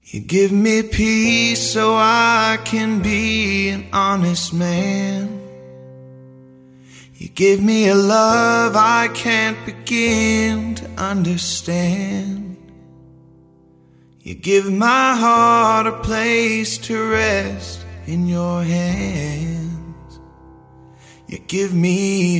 You give me peace so I can be an honest man. You give me a love I can't begin to understand. You give my heart a place to rest in your hands. You give me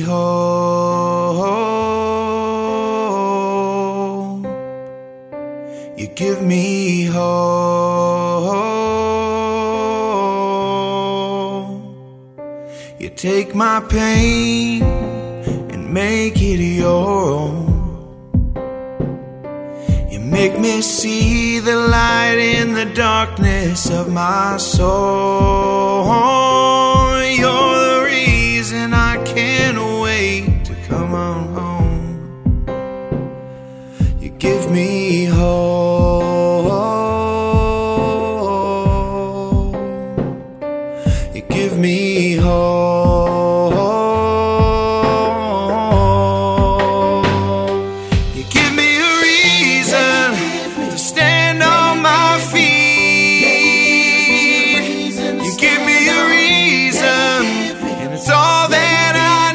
hope. You give me hope. You take my pain and make it your own. You make me see the light in the darkness of my soul. You're the reason I can't wait to come on home. You give me hope. You give me hope. You give me a reason to stand on my feet. You give me a reason, and it's all that I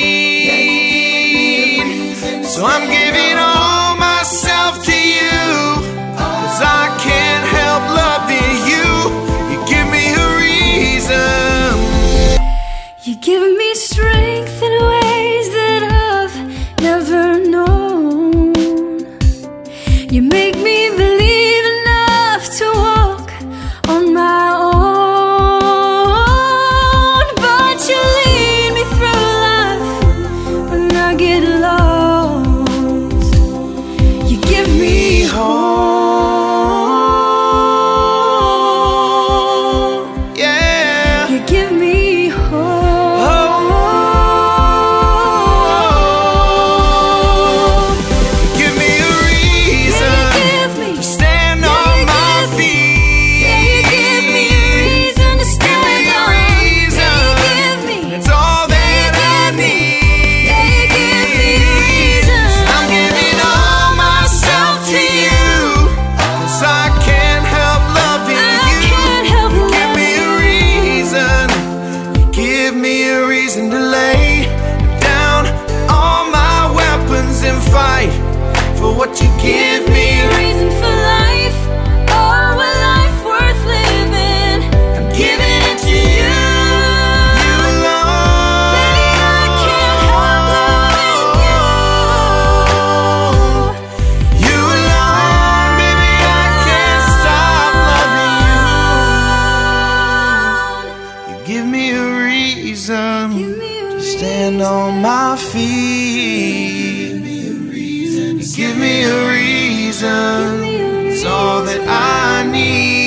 need. So I'm giving all myself to you, 'cause I can't help loving you. You give me a reason. You give me strength in ways that I've never known. You make me believe enough to walk on my own. But you lead me through life when I get lost. You give me hope. Yeah. You give me hope. Give me a reason to stand on my feet. Yeah, you give me a reason to stand Give me a on. reason. Yeah, you give me. It's all that I need. Yeah, you give me a reason. I'm giving all myself to you, 'cause I can't help loving I you. can't help Give me a reason. Give me a reason to lay down all my weapons and fight for what you give me. a reason for life. Oh, a life worth living. I'm giving it to you. You alone. Baby, I can't help loving you. You alone, baby, I can't stop loving you. You give me a reason Give me a to stand on my feet. You give me a reason. It's all that I need.